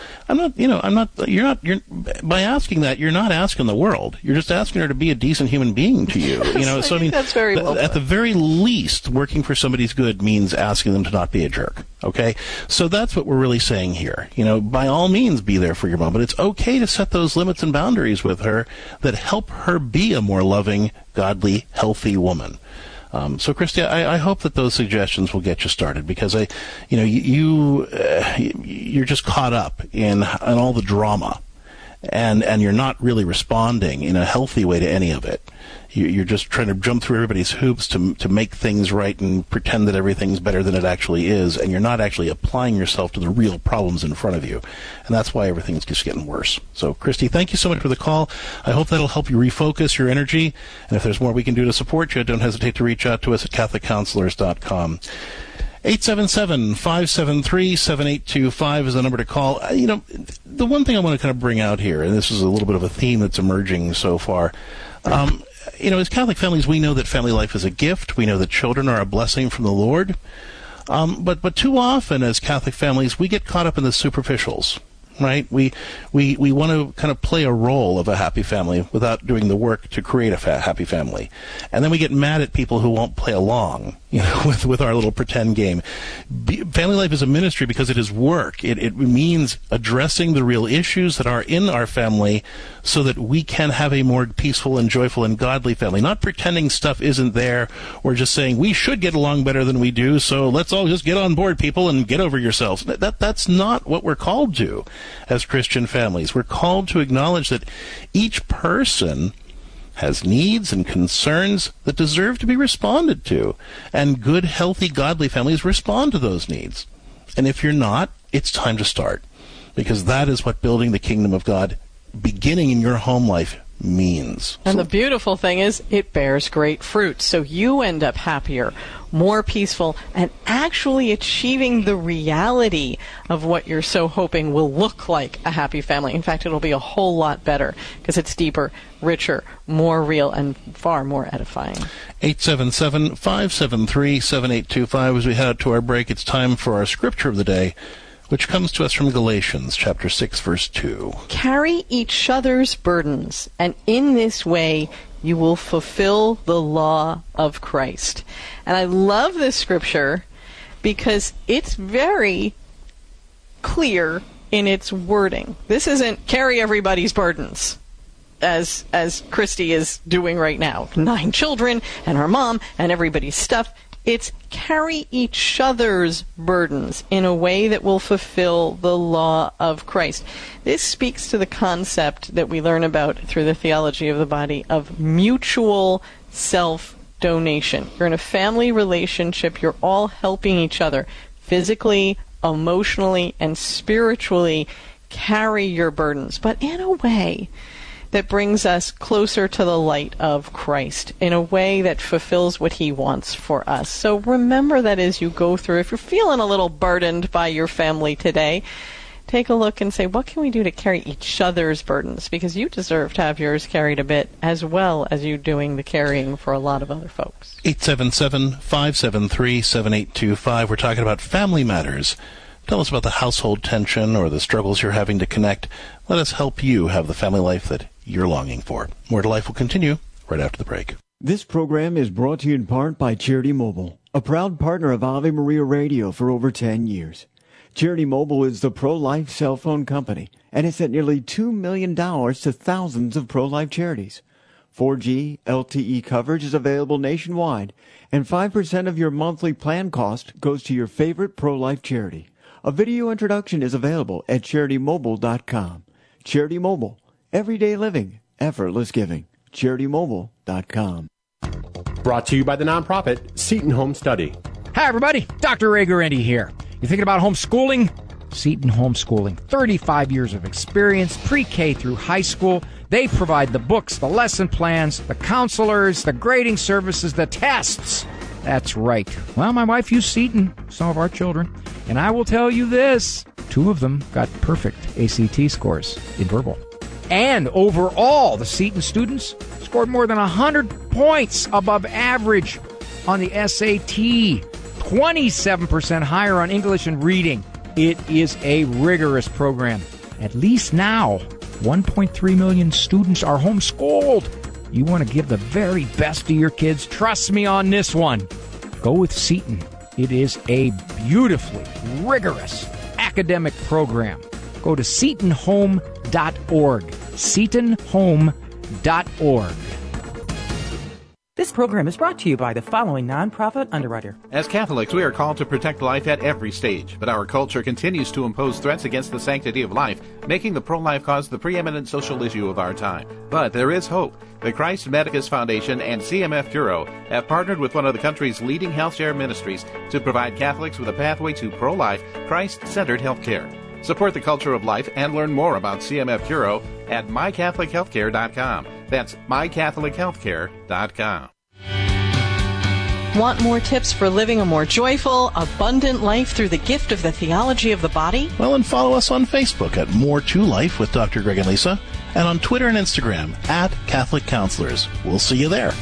By asking that, you're not asking the world. You're just asking her to be a decent human being to you. So I mean, that's very well at the very least, working for somebody's good means asking them to not be a jerk. Okay? So that's what we're really saying here. By all means, be there for your mom, but it's okay to set those limits and boundaries with her that help her be a more loving, godly, healthy woman. So, Christy, I hope that those suggestions will get you started, because you're just caught up in all the drama, and you're not really responding in a healthy way to any of it. You're just trying to jump through everybody's hoops to make things right and pretend that everything's better than it actually is, and you're not actually applying yourself to the real problems in front of you. And that's why everything's just getting worse. So, Christy, thank you so much for the call. I hope that'll help you refocus your energy. And if there's more we can do to support you, don't hesitate to reach out to us at CatholicCounselors.com. 877-573-7825 is the number to call. The one thing I want to kind of bring out here, and this is a little bit of a theme that's emerging so far, as Catholic families, we know that family life is a gift. We know that children are a blessing from the Lord. But too often as Catholic families, we get caught up in the superficials, right? We want to kind of play a role of a happy family without doing the work to create a happy family. And then we get mad at people who won't play along, with our little pretend game. Family life is a ministry because it is work. It means addressing the real issues that are in our family so that we can have a more peaceful and joyful and godly family. Not pretending stuff isn't there, or just saying we should get along better than we do, so let's all just get on board, people, and get over yourselves. That's not what we're called to as Christian families. We're called to acknowledge that each person has needs and concerns that deserve to be responded to. And good, healthy, godly families respond to those needs. And if you're not, it's time to start. Because that is what building the kingdom of God, beginning in your home life, means. And the beautiful thing is, it bears great fruit. So you end up happier, more peaceful, and actually achieving the reality of what you're so hoping will look like a happy family. In fact, it'll be a whole lot better because it's deeper, richer, more real, and far more edifying. 877-573-7825. As we head out to our break, it's time for our scripture of the day, which comes to us from Galatians chapter 6, verse 2. Carry each other's burdens, and in this way you will fulfill the law of Christ. And I love this scripture because it's very clear in its wording. This isn't carry everybody's burdens, as Christy is doing right now. 9 children and her mom and everybody's stuff. It's carry each other's burdens in a way that will fulfill the law of Christ. This speaks to the concept that we learn about through the theology of the body of mutual self-donation. You're in a family relationship. You're all helping each other physically, emotionally, and spiritually carry your burdens, but in a way that brings us closer to the light of Christ, in a way that fulfills what he wants for us. So remember that as you go through, if you're feeling a little burdened by your family today, take a look and say, what can we do to carry each other's burdens? Because you deserve to have yours carried a bit, as well as you doing the carrying for a lot of other folks. 877-573-7825. We're talking about family matters. Tell us about the household tension or the struggles you're having to connect. Let us help you have the family life that you're longing for. More to Life will continue right after the break. This program is brought to you in part by Charity Mobile, a proud partner of Ave Maria Radio for over 10 years. Charity Mobile is the pro-life cell phone company, and it's sent nearly $2 million to thousands of pro-life charities. 4G LTE coverage is available nationwide, and 5% of your monthly plan cost goes to your favorite pro-life charity. A video introduction is available at CharityMobile.com. Charity Mobile. Everyday living, effortless giving. CharityMobile.com. Brought to you by the nonprofit Seton Home Study. Hi, everybody. Dr. Ray Guarendi here. You thinking about homeschooling? Seton Homeschooling. 35 years of experience, pre-K through high school. They provide the books, the lesson plans, the counselors, the grading services, the tests. That's right. Well, my wife used Seton, some of our children. And I will tell you this, 2 of them got perfect ACT scores in verbal. And overall, the Seton students scored more than 100 points above average on the SAT. 27% higher on English and reading. It is a rigorous program. At least now, 1.3 million students are homeschooled. You want to give the very best to your kids? Trust me on this one. Go with Seton. It is a beautifully rigorous academic program. Go to SetonHome.org. SetonHome.org. This program is brought to you by the following nonprofit underwriter. As Catholics, we are called to protect life at every stage, but our culture continues to impose threats against the sanctity of life, making the pro-life cause the preeminent social issue of our time. But there is hope. The Christ Medicus Foundation and CMF Curo have partnered with one of the country's leading healthcare ministries to provide Catholics with a pathway to pro-life, Christ-centered healthcare. Support the culture of life and learn more about CMF Curo at mycatholichealthcare.com. That's mycatholichealthcare.com. Want more tips for living a more joyful, abundant life through the gift of the theology of the body? Well, and follow us on Facebook at More to Life with Dr. Greg and Lisa, and on Twitter and Instagram at Catholic Counselors. We'll see you there.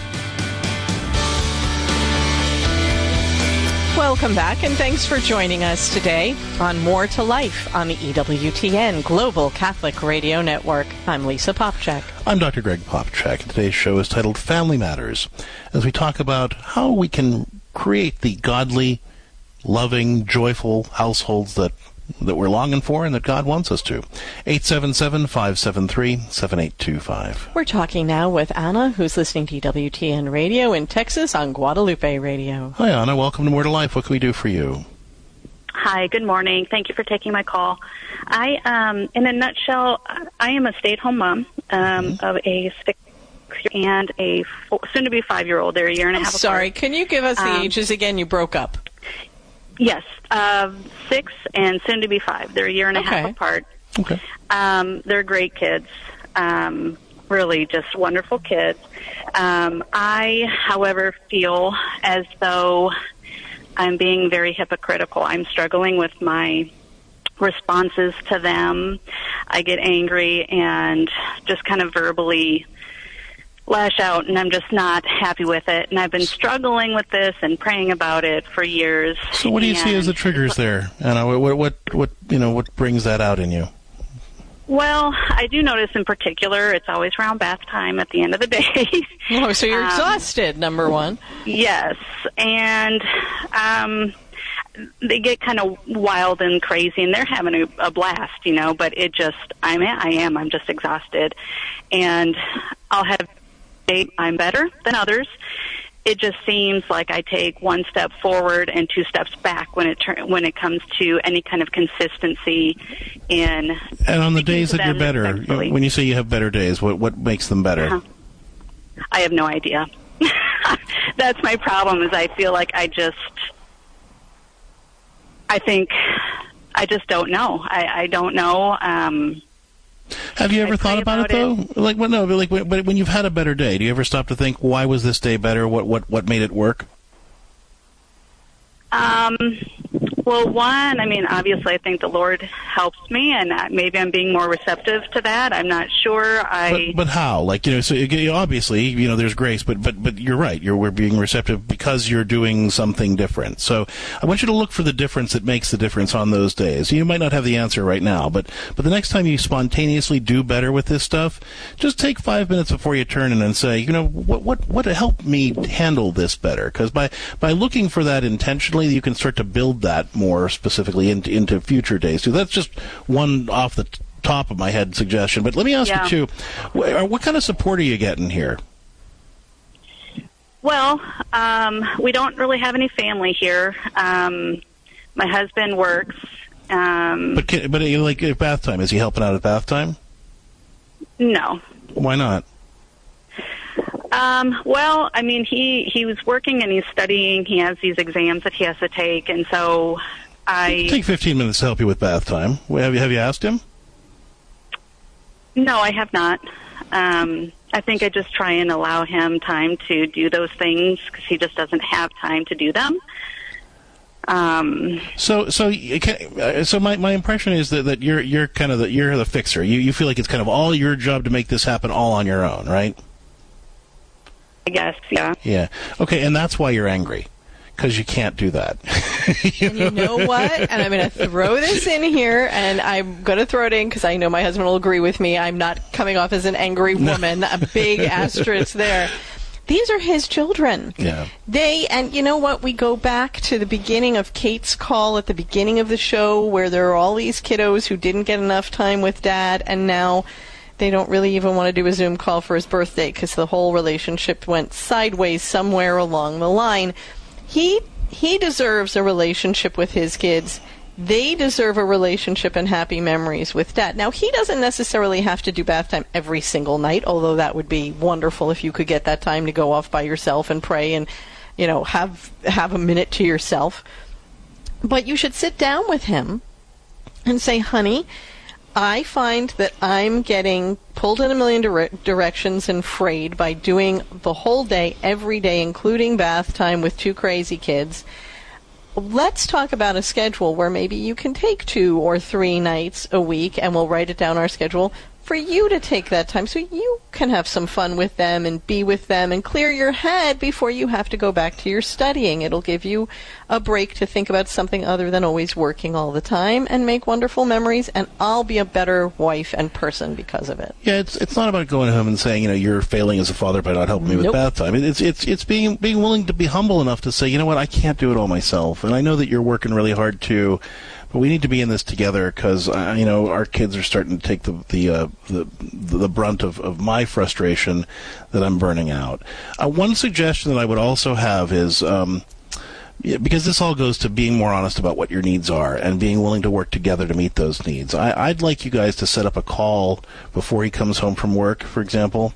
Welcome back, and thanks for joining us today on More to Life on the EWTN Global Catholic Radio Network. I'm Lisa Popcak. I'm Dr. Greg Popcak. Today's show is titled Family Matters, as we talk about how we can create the godly, loving, joyful households that we're longing for and that God wants us to. 877-573-7825. We're talking now with Anna, who's listening to EWTN Radio in Texas on Guadalupe Radio. Hi, Anna. Welcome to More to Life. What can we do for you? Hi, good morning. Thank you for taking my call. I, in a nutshell, I am a stay-at-home mom of a 6 and a soon-to-be 5-year-old. They're a year and a half apart. Sorry, can you give us the ages again? You broke up. Yes, 6 and soon to be 5. They're a year and a half apart. Okay. They're great kids. Really just wonderful kids. I, however, feel as though I'm being very hypocritical. I'm struggling with my responses to them. I get angry and just kind of verbally lash out, and I'm just not happy with it. And I've been struggling with this and praying about it for years. So what do you see as the triggers there, Anna? What brings that out in you? Well, I do notice in particular it's always around bath time at the end of the day. Oh, so you're exhausted, number one. Yes, and they get kind of wild and crazy, and they're having a blast, but it just, I'm just exhausted. And I'll have I'm better than others. It just seems like I take one step forward and 2 steps back when it comes to any kind of consistency in. And on the days that you're better, when you say you have better days, what makes them better? I have no idea. That's my problem. Is I feel like I just don't know. I don't know. Have you ever thought about it though? When you've had a better day, do you ever stop to think, why was this day better? What made it work? Well, one, obviously I think the Lord helps me, and maybe I'm being more receptive to that. I'm not sure. But how? Obviously, there's grace, but you're right. We're being receptive because you're doing something different. So I want you to look for the difference that makes the difference on those days. You might not have the answer right now, but the next time you spontaneously do better with this stuff, just take 5 minutes before you turn in and say, what helped me handle this better? Because by looking for that intentionally, you can start to build that more specifically into future days too. That's just one off the top of my head suggestion. But let me ask you too, what kind of support are you getting here? Well, we don't really have any family here. My husband works. But at bath time, is he helping out at bath time? No. Why not? Well, I mean, he was working and he's studying. He has these exams that he has to take, and so Take 15 minutes to help you with bath time. Have you asked him? No, I have not. I think I just try and allow him time to do those things because he just doesn't have time to do them. So my impression is that you're kind of you're the fixer. You feel like it's kind of all your job to make this happen all on your own, right? I guess, yeah. Yeah. Okay, and that's why you're angry. Because you can't do that. And you know what? And I'm going to throw this in here, and I'm going to throw it in because I know my husband will agree with me. I'm not coming off as an angry woman. A big asterisk there. These are his children. Yeah. And you know what? We go back to the beginning of Kate's call at the beginning of the show where there are all these kiddos who didn't get enough time with Dad, and now they don't really even want to do a Zoom call for his birthday because the whole relationship went sideways somewhere along the line. He deserves a relationship with his kids. They deserve a relationship and happy memories with Dad. Now, he doesn't necessarily have to do bath time every single night, although that would be wonderful if you could get that time to go off by yourself and pray and, have a minute to yourself. But you should sit down with him and say, honey, I find that I'm getting pulled in a million directions and frayed by doing the whole day, every day, including bath time with two crazy kids. Let's talk about a schedule where maybe you can take 2 or 3 nights a week, and we'll write it down our schedule for you to take that time so you can have some fun with them and be with them and clear your head before you have to go back to your studying. It'll give you a break to think about something other than always working all the time and make wonderful memories, and I'll be a better wife and person because of it. Yeah, it's not about going home and saying, you're failing as a father by not helping me with bath time. It's being willing to be humble enough to say, you know what, I can't do it all myself, and I know that you're working really hard too. But we need to be in this together because our kids are starting to take the brunt of my frustration that I'm burning out. One suggestion that I would also have is because this all goes to being more honest about what your needs are and being willing to work together to meet those needs. I'd like you guys to set up a call before he comes home from work, for example.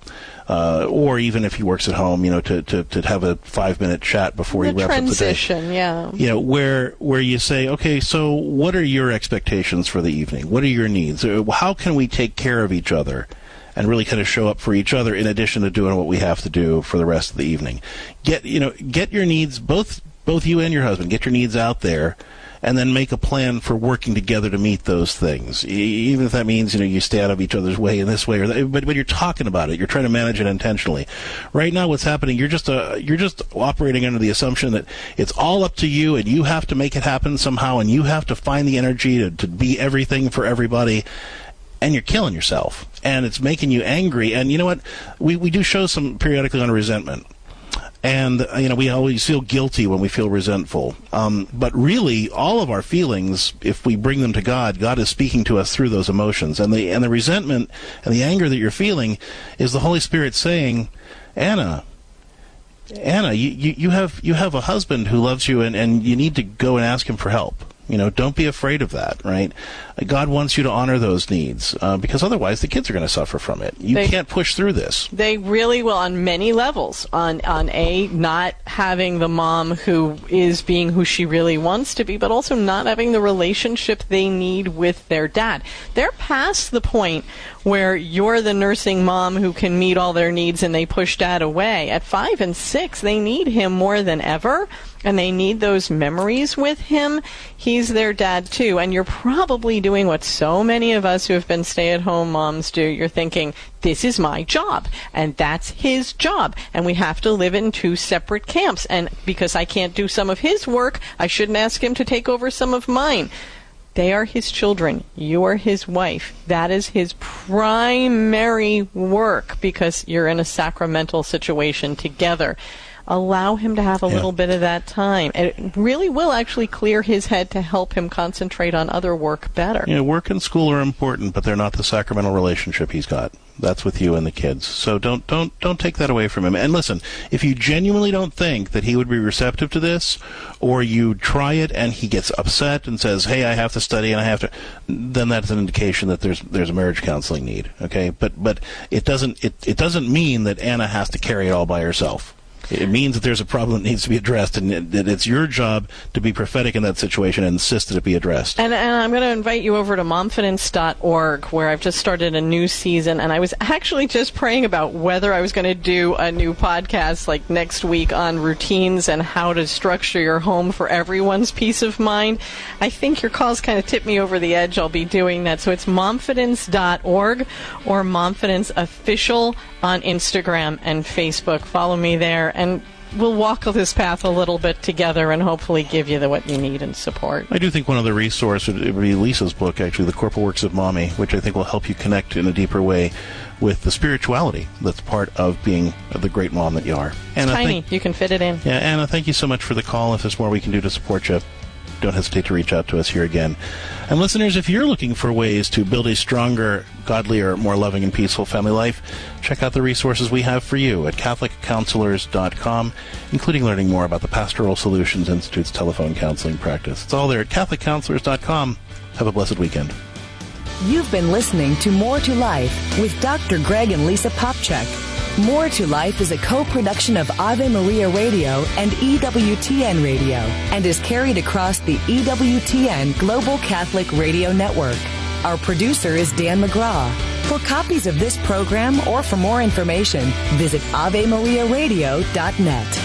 Or even if he works at home, to have a 5-minute chat before he wraps up the day. Transition, yeah. Where you say, okay, so what are your expectations for the evening? What are your needs? How can we take care of each other and really kind of show up for each other in addition to doing what we have to do for the rest of the evening? Get your needs, both you and your husband, get your needs out there. And then make a plan for working together to meet those things. Even if that means, you stay out of each other's way in this way or that, but you're talking about it. You're trying to manage it intentionally. Right now what's happening, you're just operating under the assumption that it's all up to you and you have to make it happen somehow and you have to find the energy to be everything for everybody. And you're killing yourself. And it's making you angry. And you know what? We do show some periodically on resentment. And, we always feel guilty when we feel resentful. But really, all of our feelings, if we bring them to God, God is speaking to us through those emotions. And the resentment and the anger that you're feeling is the Holy Spirit saying, Anna, you have a husband who loves you, and you need to go and ask him for help. Don't be afraid of that, right? God wants you to honor those needs because otherwise the kids are going to suffer from it. You can't push through this. They really will on many levels. On not having the mom who is being who she really wants to be, but also not having the relationship they need with their dad. They're past the point where you're the nursing mom who can meet all their needs and they push Dad away. At 5 and 6, they need him more than ever. And they need those memories with him. He's their dad, too. And you're probably doing what so many of us who have been stay-at-home moms do. You're thinking, this is my job, and that's his job. And we have to live in 2 separate camps. And because I can't do some of his work, I shouldn't ask him to take over some of mine. They are his children. You are his wife. That is his primary work because you're in a sacramental situation together. allow him to have a little bit of that time. It really will actually clear his head to help him concentrate on other work better. Yeah, work and school are important, but they're not the sacramental relationship he's got. That's with you and the kids. So don't take that away from him. And listen, if you genuinely don't think that he would be receptive to this, or you try it and he gets upset and says, "Hey, I have to study and I have to," then that's an indication that there's a marriage counseling need. Okay, but it doesn't mean that Anna has to carry it all by herself. It means that there's a problem that needs to be addressed, and that it's your job to be prophetic in that situation and insist that it be addressed. And I'm going to invite you over to momfidence.org, where I've just started a new season, and I was actually just praying about whether I was going to do a new podcast like next week on routines and how to structure your home for everyone's peace of mind. I think your calls kind of tipped me over the edge. I'll be doing that. So it's momfidence.org or Momfidence Official on Instagram and Facebook. Follow me there, and we'll walk this path a little bit together and hopefully give you what you need and support. I do think one other resource would be Lisa's book, actually, The Corporal Works of Mommy, which I think will help you connect in a deeper way with the spirituality that's part of being the great mom that you are. Anna, it's tiny. You can fit it in. Yeah, Anna, thank you so much for the call. If there's more we can do to support you, don't hesitate to reach out to us here again. And listeners, if you're looking for ways to build a stronger, godlier, more loving and peaceful family life, check out the resources we have for you at CatholicCounselors.com, including learning more about the Pastoral Solutions Institute's telephone counseling practice. It's all there at CatholicCounselors.com. Have a blessed weekend. You've been listening to More to Life with Dr. Greg and Lisa Popchak. More to Life is a co-production of Ave Maria Radio and EWTN Radio and is carried across the EWTN Global Catholic Radio Network. Our producer is Dan McGraw. For copies of this program or for more information, visit AveMariaRadio.net.